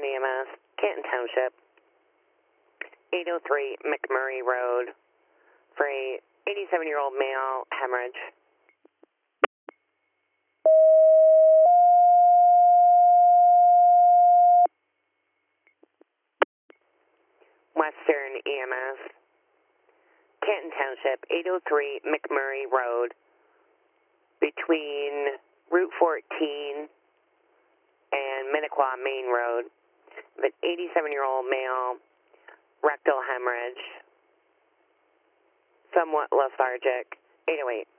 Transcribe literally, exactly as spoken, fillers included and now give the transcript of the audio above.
E M S, Canton Township, eight oh three McMurray Road, for a eighty-seven-year-old male hemorrhage. Western E M S, Canton Township, eight oh three McMurray Road, between Route fourteen and Minnequaw Main Road, an eighty-seven-year-old male, rectal hemorrhage, somewhat lethargic, eight oh eight.